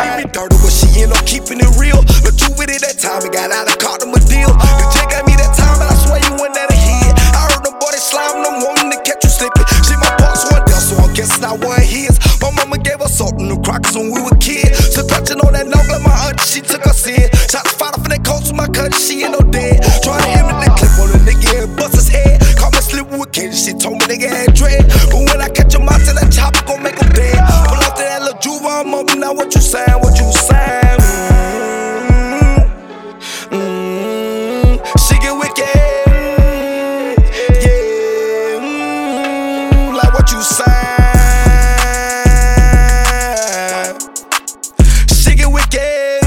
me dirty, but she end up keeping it real. Look you with it that time, it got out and caught them a deal. The chick got me that time, but I swear you went at a head. I heard them boy they slime, them woman to catch you slipping. She my boss one there, so I'm guessing I wasn't his. My mama gave us salt and them crackers when we were kids. So touching on that knob like my auntie, she took us in. Shots fired off in that coast with my cousin, she ain't no dead. Trying to hit me the clip on the nigga and bust his head. Caught me slipping with Kenji, she told me nigga had dread. But when I catch him out to that chopper, gon' make him dead. Pull up to that little Juve, I'm up, now what you saying, what you saying? She get wicked, yeah, like what you saying? She get wicked,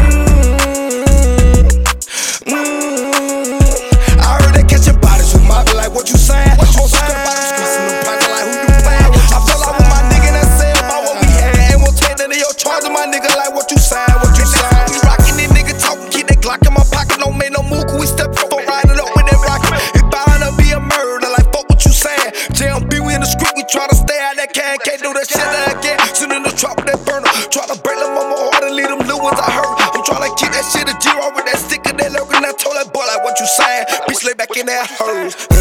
I heard they catching bodies with my like what you saying? What you saying? About the streets and them private like who you playing? I fell out with my nigga that said about what we had. Ain't won't take none of your charge of my nigga like what you saying? What you saying? We rockin' these niggas talking, keep that Glock in my pocket, don't make no move, we step forward, riding up with that rocket. It bound to be a murder, like fuck what you saying? JMB, we in the street, we try to stay out that can't do that shit again. Sit in the trap with that burner, try to break them on my heart and leave them little ones I hurt. I'm trying to keep that shit a zero with that stick and that lurking. I told that boy like what you saying? Bitch lay back in that hers.